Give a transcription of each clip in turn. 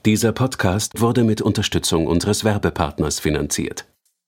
Dieser Podcast wurde mit Unterstützung unseres Werbepartners finanziert.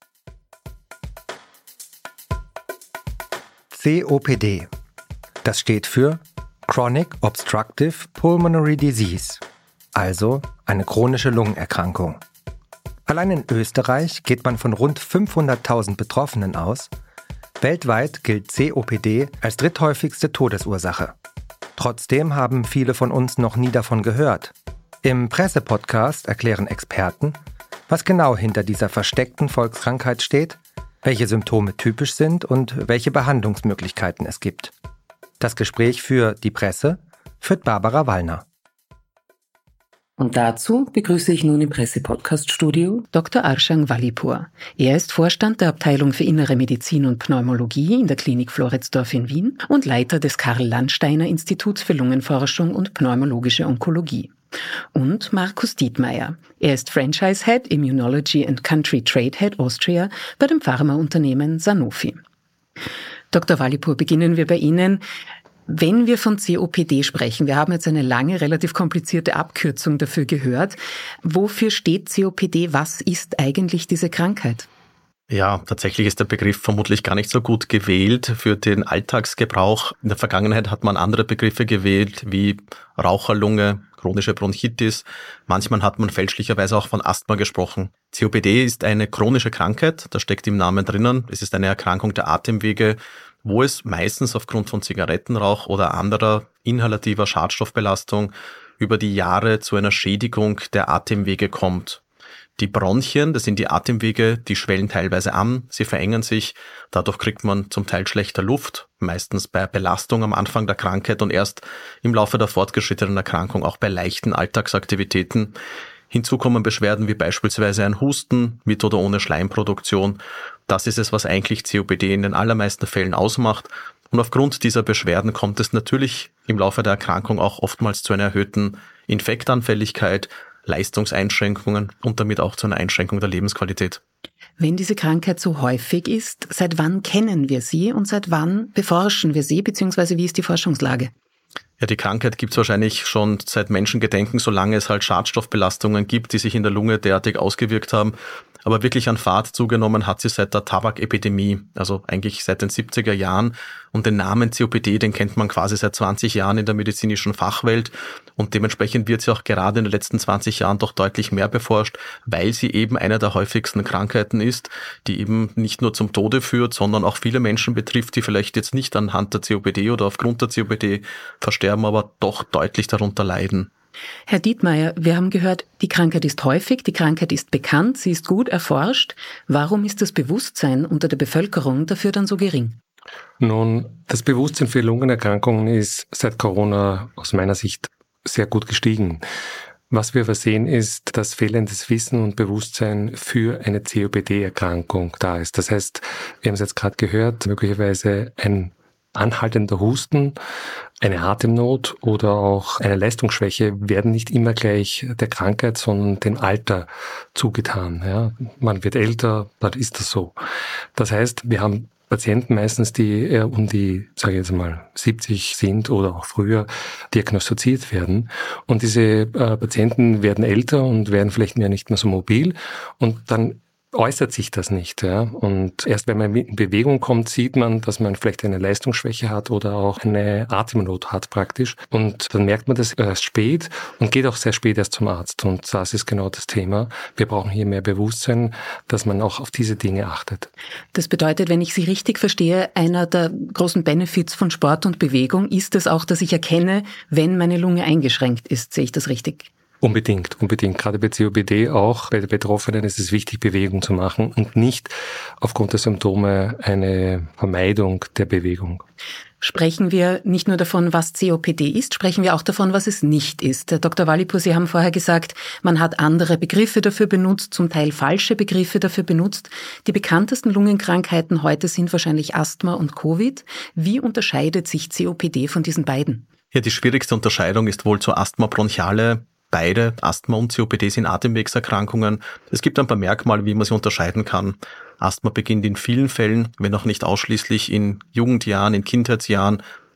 COPD. Das steht für Chronic Obstructive Pulmonary Disease, also eine chronische Lungenerkrankung. Allein in Österreich geht man von rund 500.000 Betroffenen aus. Weltweit gilt COPD als dritthäufigste Todesursache. Trotzdem haben viele von uns noch nie davon gehört. Im Presse-Podcast erklären Experten, was genau hinter dieser versteckten Volkskrankheit steht, welche Symptome typisch sind und welche Behandlungsmöglichkeiten es gibt. Das Gespräch für die Presse führt Barbara Wallner. Und dazu begrüße ich nun im Presse-Podcast-Studio Dr. Arshang Wallipur. Er ist Vorstand der Abteilung für Innere Medizin und Pneumologie in der Klinik Floridsdorf in Wien und Leiter des Karl-Landsteiner-Instituts für Lungenforschung und pneumologische Onkologie. Und Markus Dietmeier. Er ist Franchise-Head Immunology and Country Trade Head Austria bei dem Pharmaunternehmen Sanofi. Dr. Wallipur, beginnen wir bei Ihnen. Wenn wir von COPD sprechen, wir haben jetzt eine lange, relativ komplizierte Abkürzung dafür gehört. Wofür steht COPD? Was ist eigentlich diese Krankheit? Ja, tatsächlich ist der Begriff vermutlich gar nicht so gut gewählt für den Alltagsgebrauch. In der Vergangenheit hat man andere Begriffe gewählt, wie Raucherlunge, chronische Bronchitis. Manchmal hat man fälschlicherweise auch von Asthma gesprochen. COPD ist eine chronische Krankheit, das steckt im Namen drinnen. Es ist eine Erkrankung der Atemwege, wo es meistens aufgrund von Zigarettenrauch oder anderer inhalativer Schadstoffbelastung über die Jahre zu einer Schädigung der Atemwege kommt. Die Bronchien, das sind die Atemwege, die schwellen teilweise an, sie verengen sich, dadurch kriegt man zum Teil schlechter Luft, meistens bei Belastung am Anfang der Krankheit und erst im Laufe der fortgeschrittenen Erkrankung auch bei leichten Alltagsaktivitäten. Hinzu kommen Beschwerden wie beispielsweise ein Husten mit oder ohne Schleimproduktion. Das ist es, was eigentlich COPD in den allermeisten Fällen ausmacht. Und aufgrund dieser Beschwerden kommt es natürlich im Laufe der Erkrankung auch oftmals zu einer erhöhten Infektanfälligkeit, Leistungseinschränkungen und damit auch zu einer Einschränkung der Lebensqualität. Wenn diese Krankheit so häufig ist, seit wann kennen wir sie und seit wann beforschen wir sie, beziehungsweise wie ist die Forschungslage? Ja, die Krankheit gibt es wahrscheinlich schon seit Menschengedenken, solange es halt Schadstoffbelastungen gibt, die sich in der Lunge derartig ausgewirkt haben. Aber wirklich an Fahrt zugenommen hat sie seit der Tabakepidemie, also eigentlich seit den 70er Jahren. Und den Namen COPD, den kennt man quasi seit 20 Jahren in der medizinischen Fachwelt. Und dementsprechend wird sie auch gerade in den letzten 20 Jahren doch deutlich mehr beforscht, weil sie eben eine der häufigsten Krankheiten ist, die eben nicht nur zum Tode führt, sondern auch viele Menschen betrifft, die vielleicht jetzt nicht anhand der COPD oder aufgrund der COPD versterben, aber doch deutlich darunter leiden. Herr Dietmeier, wir haben gehört, die Krankheit ist häufig, die Krankheit ist bekannt, sie ist gut erforscht. Warum ist das Bewusstsein unter der Bevölkerung dafür dann so gering? Nun, das Bewusstsein für Lungenerkrankungen ist seit Corona aus meiner Sicht sehr gut gestiegen. Was wir aber sehen, ist, dass fehlendes Wissen und Bewusstsein für eine COPD-Erkrankung da ist. Das heißt, wir haben es jetzt gerade gehört, möglicherweise ein anhaltender Husten, eine Atemnot oder auch eine Leistungsschwäche werden nicht immer gleich der Krankheit, sondern dem Alter zugetan. Ja, man wird älter, dann ist das so. Das heißt, wir haben Patienten meistens, die um die, sage ich jetzt mal, 70 sind oder auch früher diagnostiziert werden. Und diese Patienten werden älter und werden vielleicht nicht mehr so mobil und dann äußert sich das nicht. Ja? Und erst wenn man in Bewegung kommt, sieht man, dass man vielleicht eine Leistungsschwäche hat oder auch eine Atemnot hat praktisch. Und dann merkt man das erst spät und geht auch sehr spät erst zum Arzt. Und das ist genau das Thema. Wir brauchen hier mehr Bewusstsein, dass man auch auf diese Dinge achtet. Das bedeutet, wenn ich Sie richtig verstehe, einer der großen Benefits von Sport und Bewegung ist es auch, dass ich erkenne, wenn meine Lunge eingeschränkt ist. Sehe ich das richtig? Unbedingt. Gerade bei COPD auch. Bei den Betroffenen ist es wichtig, Bewegung zu machen und nicht aufgrund der Symptome eine Vermeidung der Bewegung. Sprechen wir nicht nur davon, was COPD ist, sprechen wir auch davon, was es nicht ist. Herr Dr. Wallipur, Sie haben vorher gesagt, man hat andere Begriffe dafür benutzt, zum Teil falsche Begriffe dafür benutzt. Die bekanntesten Lungenkrankheiten heute sind wahrscheinlich Asthma und Covid. Wie unterscheidet sich COPD von diesen beiden? Ja, die schwierigste Unterscheidung ist wohl zur Asthma bronchiale. Beide, Asthma und COPD, sind Atemwegserkrankungen. Es gibt ein paar Merkmale, wie man sie unterscheiden kann. Asthma beginnt in vielen Fällen, wenn auch nicht ausschließlich, in Jugendjahren, in Kindheitsjahren,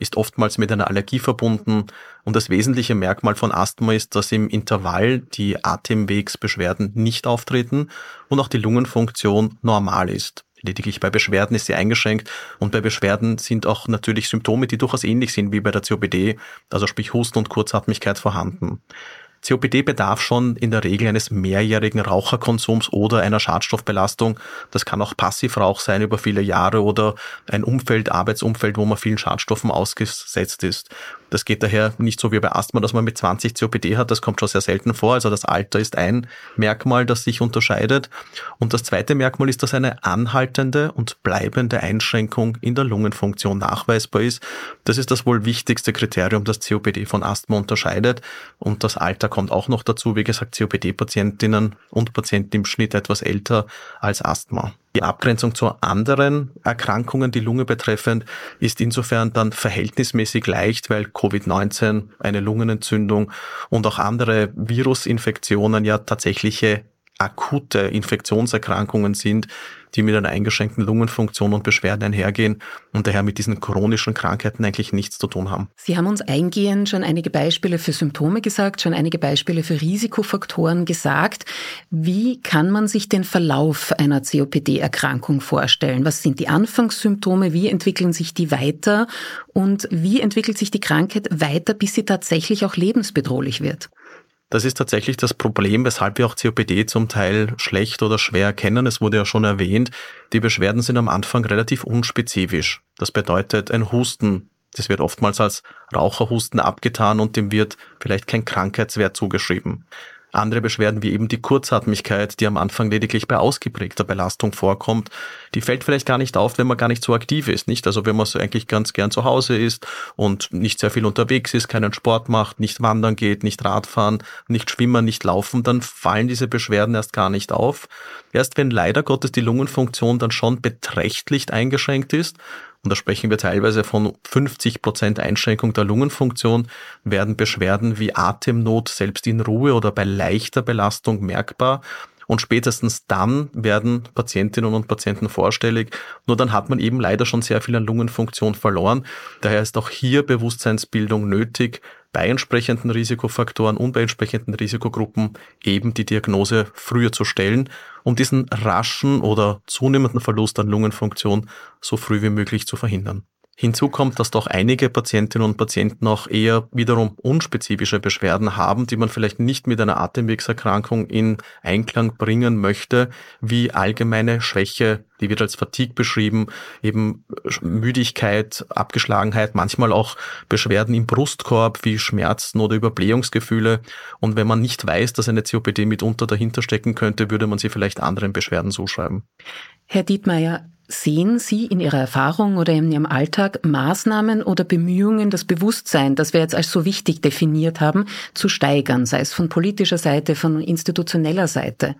ist oftmals mit einer Allergie verbunden und das wesentliche Merkmal von Asthma ist, dass im Intervall die Atemwegsbeschwerden nicht auftreten und auch die Lungenfunktion normal ist. Lediglich bei Beschwerden ist sie eingeschränkt und bei Beschwerden sind auch natürlich Symptome, die durchaus ähnlich sind wie bei der COPD, also sprich Husten und Kurzatmigkeit vorhanden. COPD bedarf schon in der Regel eines mehrjährigen Raucherkonsums oder einer Schadstoffbelastung. Das kann auch Passivrauch sein über viele Jahre oder ein Arbeitsumfeld, wo man vielen Schadstoffen ausgesetzt ist. Das geht daher nicht so wie bei Asthma, dass man mit 20 COPD hat. Das kommt schon sehr selten vor. Also das Alter ist ein Merkmal, das sich unterscheidet. Und das zweite Merkmal ist, dass eine anhaltende und bleibende Einschränkung in der Lungenfunktion nachweisbar ist. Das ist das wohl wichtigste Kriterium, das COPD von Asthma unterscheidet. Und das Alter kommt auch noch dazu. Wie gesagt, COPD-Patientinnen und Patienten im Schnitt etwas älter als Asthma. Die Abgrenzung zu anderen Erkrankungen, die Lunge betreffend, ist insofern dann verhältnismäßig leicht, weil Covid-19, eine Lungenentzündung und auch andere Virusinfektionen ja tatsächliche akute Infektionserkrankungen sind, die mit einer eingeschränkten Lungenfunktion und Beschwerden einhergehen und daher mit diesen chronischen Krankheiten eigentlich nichts zu tun haben. Sie haben uns eingehend schon einige Beispiele für Symptome gesagt, schon einige Beispiele für Risikofaktoren gesagt. Wie kann man sich den Verlauf einer COPD-Erkrankung vorstellen? Was sind die Anfangssymptome? Wie entwickeln sich die weiter? Und wie entwickelt sich die Krankheit weiter, bis sie tatsächlich auch lebensbedrohlich wird? Das ist tatsächlich das Problem, weshalb wir auch COPD zum Teil schlecht oder schwer erkennen. Es wurde ja schon erwähnt, die Beschwerden sind am Anfang relativ unspezifisch. Das bedeutet ein Husten. Das wird oftmals als Raucherhusten abgetan und dem wird vielleicht kein Krankheitswert zugeschrieben. Andere Beschwerden wie eben die Kurzatmigkeit, die am Anfang lediglich bei ausgeprägter Belastung vorkommt, die fällt vielleicht gar nicht auf, wenn man gar nicht so aktiv ist, nicht? Also wenn man so eigentlich ganz gern zu Hause ist und nicht sehr viel unterwegs ist, keinen Sport macht, nicht wandern geht, nicht Radfahren, nicht schwimmen, nicht laufen, dann fallen diese Beschwerden erst gar nicht auf. Erst wenn leider Gottes die Lungenfunktion dann schon beträchtlich eingeschränkt ist, und da sprechen wir teilweise von 50% Einschränkung der Lungenfunktion, werden Beschwerden wie Atemnot selbst in Ruhe oder bei leichter Belastung merkbar. Und spätestens dann werden Patientinnen und Patienten vorstellig. Nur dann hat man eben leider schon sehr viel an Lungenfunktion verloren. Daher ist auch hier Bewusstseinsbildung nötig, bei entsprechenden Risikofaktoren und bei entsprechenden Risikogruppen eben die Diagnose früher zu stellen, um diesen raschen oder zunehmenden Verlust an Lungenfunktion so früh wie möglich zu verhindern. Hinzu kommt, dass doch einige Patientinnen und Patienten auch eher wiederum unspezifische Beschwerden haben, die man vielleicht nicht mit einer Atemwegserkrankung in Einklang bringen möchte, wie allgemeine Schwäche, die wird als Fatigue beschrieben, eben Müdigkeit, Abgeschlagenheit, manchmal auch Beschwerden im Brustkorb wie Schmerzen oder Überblähungsgefühle. Und wenn man nicht weiß, dass eine COPD mitunter dahinter stecken könnte, würde man sie vielleicht anderen Beschwerden zuschreiben. Herr Dietmeier, sehen Sie in Ihrer Erfahrung oder in Ihrem Alltag Maßnahmen oder Bemühungen, das Bewusstsein, das wir jetzt als so wichtig definiert haben, zu steigern, sei es von politischer Seite, von institutioneller Seite?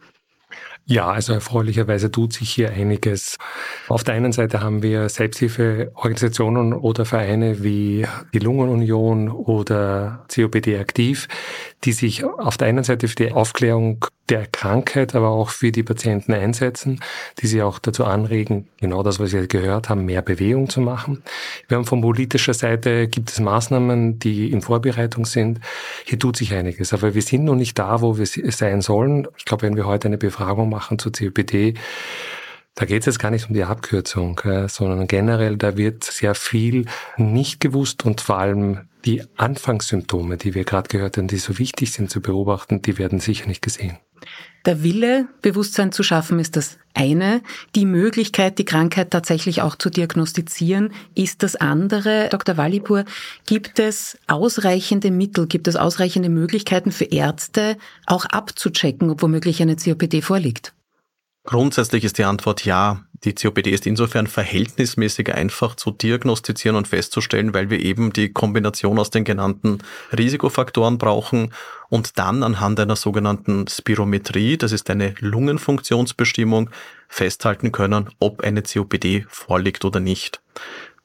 Ja, also erfreulicherweise tut sich hier einiges. Auf der einen Seite haben wir Selbsthilfeorganisationen oder Vereine wie die Lungenunion oder COPD aktiv, die sich auf der einen Seite für die Aufklärung der Krankheit, aber auch für die Patienten einsetzen, die sie auch dazu anregen, genau das, was wir gehört haben, mehr Bewegung zu machen. Wir haben von politischer Seite, gibt es Maßnahmen, die in Vorbereitung sind. Hier tut sich einiges, aber wir sind noch nicht da, wo wir sein sollen. Ich glaube, wenn wir heute eine Befragung machen zur COPD, da geht es jetzt gar nicht um die Abkürzung, sondern generell, da wird sehr viel nicht gewusst und vor allem die Anfangssymptome, die wir gerade gehört haben, die so wichtig sind zu beobachten, die werden sicher nicht gesehen. Der Wille, Bewusstsein zu schaffen, ist das eine. Die Möglichkeit, die Krankheit tatsächlich auch zu diagnostizieren, ist das andere. Dr. Wallipour, gibt es ausreichende Mittel, gibt es ausreichende Möglichkeiten für Ärzte, auch abzuchecken, ob womöglich eine COPD vorliegt? Grundsätzlich ist die Antwort ja. Die COPD ist insofern verhältnismäßig einfach zu diagnostizieren und festzustellen, weil wir eben die Kombination aus den genannten Risikofaktoren brauchen und dann anhand einer sogenannten Spirometrie, das ist eine Lungenfunktionsbestimmung, festhalten können, ob eine COPD vorliegt oder nicht.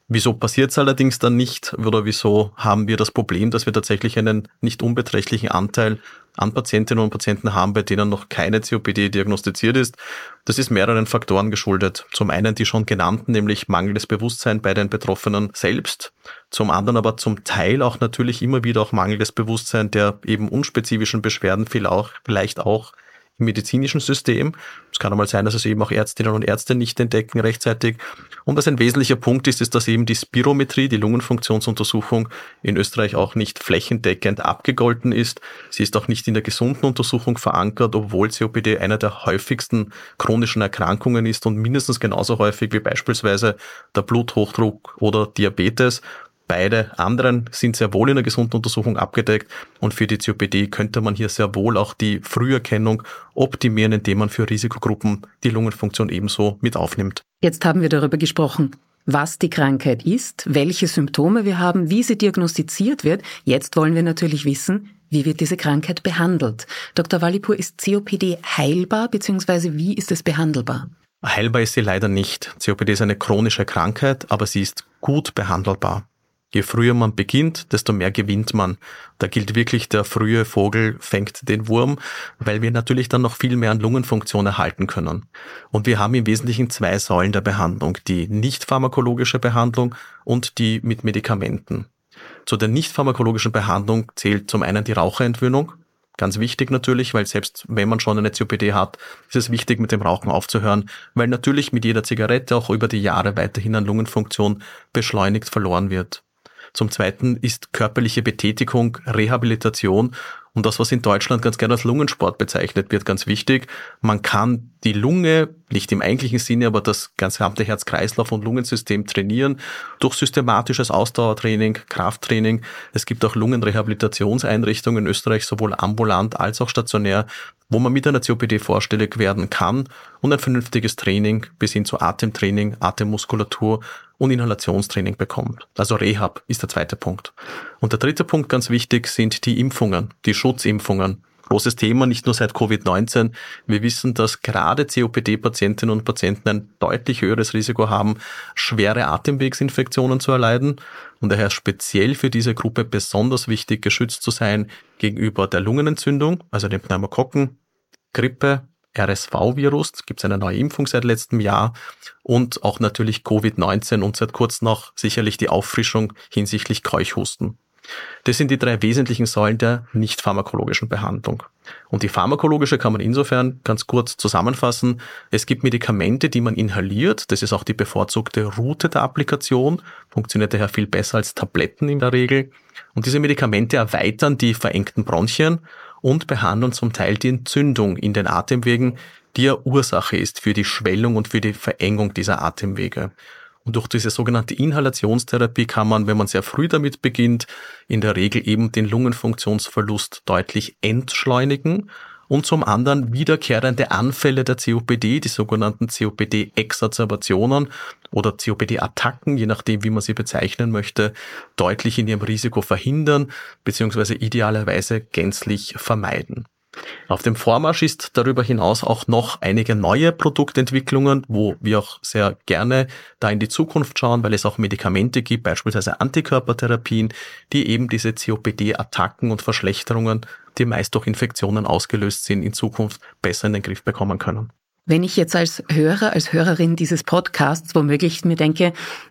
Wieso passiert es allerdings dann nicht oder wieso haben wir das Problem, dass wir tatsächlich einen nicht unbeträchtlichen Anteil an Patientinnen und Patienten haben, bei denen noch keine COPD diagnostiziert ist? Das ist mehreren Faktoren geschuldet. Zum einen die schon genannten, nämlich mangelndes Bewusstsein bei den Betroffenen selbst. Zum anderen aber zum Teil auch natürlich immer wieder auch mangelndes Bewusstsein der eben unspezifischen Beschwerden, vielleicht auch im medizinischen System. Es kann einmal sein, dass es eben auch Ärztinnen und Ärzte nicht entdecken rechtzeitig. Und was ein wesentlicher Punkt ist, dass eben die Spirometrie, die Lungenfunktionsuntersuchung, in Österreich auch nicht flächendeckend abgegolten ist. Sie ist auch nicht in der gesunden Untersuchung verankert, obwohl COPD einer der häufigsten chronischen Erkrankungen ist und mindestens genauso häufig wie beispielsweise der Bluthochdruck oder Diabetes. Beide anderen sind sehr wohl in der gesunden Untersuchung abgedeckt und für die COPD könnte man hier sehr wohl auch die Früherkennung optimieren, indem man für Risikogruppen die Lungenfunktion ebenso mit aufnimmt. Jetzt haben wir darüber gesprochen, was die Krankheit ist, welche Symptome wir haben, wie sie diagnostiziert wird. Jetzt wollen wir natürlich wissen, wie wird diese Krankheit behandelt? Dr. Wallipour, ist COPD heilbar bzw. wie ist es behandelbar? Heilbar ist sie leider nicht. COPD ist eine chronische Krankheit, aber sie ist gut behandelbar. Je früher man beginnt, desto mehr gewinnt man. Da gilt wirklich, der frühe Vogel fängt den Wurm, weil wir natürlich dann noch viel mehr an Lungenfunktion erhalten können. Und wir haben im Wesentlichen 2 Säulen der Behandlung, die nicht pharmakologische Behandlung und die mit Medikamenten. Zu der nicht pharmakologischen Behandlung zählt zum einen die Raucherentwöhnung. Ganz wichtig natürlich, weil selbst wenn man schon eine COPD hat, ist es wichtig, mit dem Rauchen aufzuhören, weil natürlich mit jeder Zigarette auch über die Jahre weiterhin an Lungenfunktion beschleunigt verloren wird. Zum Zweiten ist körperliche Betätigung, Rehabilitation und das, was in Deutschland ganz gerne als Lungensport bezeichnet wird, ganz wichtig. Man kann die Lunge, nicht im eigentlichen Sinne, aber das gesamte Herz-Kreislauf- und Lungensystem trainieren durch systematisches Ausdauertraining, Krafttraining. Es gibt auch Lungenrehabilitationseinrichtungen in Österreich, sowohl ambulant als auch stationär, wo man mit einer COPD vorstellig werden kann und ein vernünftiges Training bis hin zu Atemtraining, Atemmuskulatur und Inhalationstraining bekommt. Also Rehab ist der zweite Punkt. Und der dritte Punkt, ganz wichtig, sind die Impfungen, die Schutzimpfungen. Großes Thema, nicht nur seit Covid-19. Wir wissen, dass gerade COPD-Patientinnen und Patienten ein deutlich höheres Risiko haben, schwere Atemwegsinfektionen zu erleiden. Und daher speziell für diese Gruppe besonders wichtig, geschützt zu sein gegenüber der Lungenentzündung, also dem Pneumokokken, Grippe, RSV-Virus, es gibt eine neue Impfung seit letztem Jahr und auch natürlich Covid-19 und seit kurzem noch sicherlich die Auffrischung hinsichtlich Keuchhusten. Das sind die 3 wesentlichen Säulen der nicht pharmakologischen Behandlung. Und die pharmakologische kann man insofern ganz kurz zusammenfassen. Es gibt Medikamente, die man inhaliert. Das ist auch die bevorzugte Route der Applikation. Funktioniert daher viel besser als Tabletten in der Regel. Und diese Medikamente erweitern die verengten Bronchien und behandeln zum Teil die Entzündung in den Atemwegen, die ja Ursache ist für die Schwellung und für die Verengung dieser Atemwege. Und durch diese sogenannte Inhalationstherapie kann man, wenn man sehr früh damit beginnt, in der Regel eben den Lungenfunktionsverlust deutlich entschleunigen und zum anderen wiederkehrende Anfälle der COPD, die sogenannten COPD-Exacerbationen oder COPD-Attacken, je nachdem, wie man sie bezeichnen möchte, deutlich in ihrem Risiko verhindern bzw. idealerweise gänzlich vermeiden. Auf dem Vormarsch ist darüber hinaus auch noch einige neue Produktentwicklungen, wo wir auch sehr gerne da in die Zukunft schauen, weil es auch Medikamente gibt, beispielsweise Antikörpertherapien, die eben diese COPD-Attacken und Verschlechterungen, die meist durch Infektionen ausgelöst sind, in Zukunft besser in den Griff bekommen können. Wenn ich jetzt als Hörer, als Hörerin dieses Podcasts womöglich mir denke,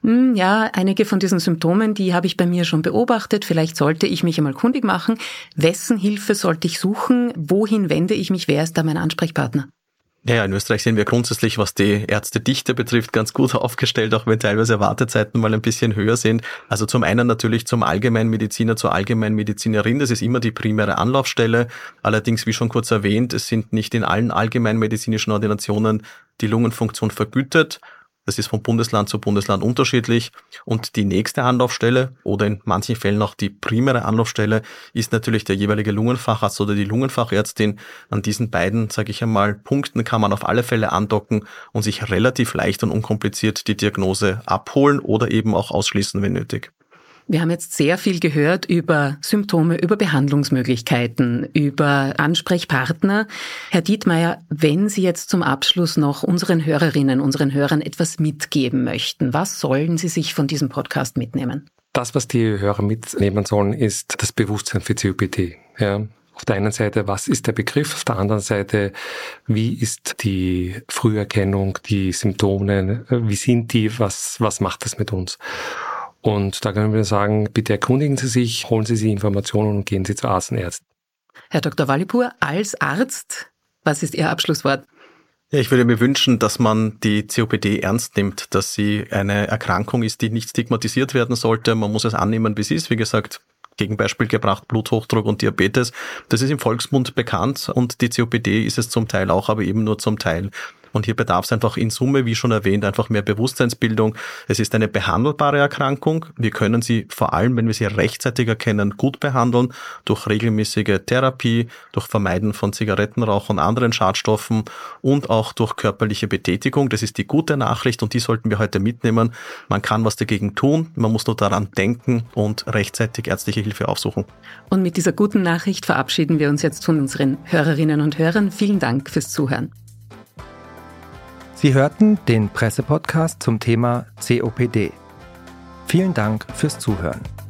ja, einige von diesen Symptomen, die habe ich bei mir schon beobachtet, vielleicht sollte ich mich einmal kundig machen. Wessen Hilfe sollte ich suchen? Wohin wende ich mich? Wer ist da mein Ansprechpartner? Ja, in Österreich sind wir grundsätzlich, was die Ärztedichte betrifft, ganz gut aufgestellt, auch wenn teilweise Wartezeiten mal ein bisschen höher sind. Also zum einen natürlich zum Allgemeinmediziner, zur Allgemeinmedizinerin, das ist immer die primäre Anlaufstelle. Allerdings, wie schon kurz erwähnt, es sind nicht in allen allgemeinmedizinischen Ordinationen die Lungenfunktion vergütet. Das ist von Bundesland zu Bundesland unterschiedlich. Und die nächste Anlaufstelle oder in manchen Fällen auch die primäre Anlaufstelle ist natürlich der jeweilige Lungenfacharzt oder die Lungenfachärztin. An diesen beiden, sage ich einmal, Punkten kann man auf alle Fälle andocken und sich relativ leicht und unkompliziert die Diagnose abholen oder eben auch ausschließen, wenn nötig. Wir haben jetzt sehr viel gehört über Symptome, über Behandlungsmöglichkeiten, über Ansprechpartner. Herr Dietmeier, wenn Sie jetzt zum Abschluss noch unseren Hörerinnen, unseren Hörern etwas mitgeben möchten, was sollen Sie sich von diesem Podcast mitnehmen? Das, was die Hörer mitnehmen sollen, ist das Bewusstsein für COPD. Ja. Auf der einen Seite, was ist der Begriff? Auf der anderen Seite, wie ist die Früherkennung, die Symptome, wie sind die, was macht das mit uns? Und da können wir sagen, bitte erkundigen Sie sich, holen Sie sich Informationen und gehen Sie zu Arzt und Ärzten. Herr Dr. Wallipour, als Arzt, was ist Ihr Abschlusswort? Ja, ich würde mir wünschen, dass man die COPD ernst nimmt, dass sie eine Erkrankung ist, die nicht stigmatisiert werden sollte. Man muss es annehmen, wie es ist. Wie gesagt, Gegenbeispiel gebracht, Bluthochdruck und Diabetes. Das ist im Volksmund bekannt und die COPD ist es zum Teil auch, aber eben nur zum Teil. Und hier bedarf es einfach in Summe, wie schon erwähnt, einfach mehr Bewusstseinsbildung. Es ist eine behandelbare Erkrankung. Wir können sie vor allem, wenn wir sie rechtzeitig erkennen, gut behandeln, durch regelmäßige Therapie, durch Vermeiden von Zigarettenrauch und anderen Schadstoffen und auch durch körperliche Betätigung. Das ist die gute Nachricht und die sollten wir heute mitnehmen. Man kann was dagegen tun, man muss nur daran denken und rechtzeitig ärztliche Hilfe aufsuchen. Und mit dieser guten Nachricht verabschieden wir uns jetzt von unseren Hörerinnen und Hörern. Vielen Dank fürs Zuhören. Sie hörten den Presse-Podcast zum Thema COPD. Vielen Dank fürs Zuhören.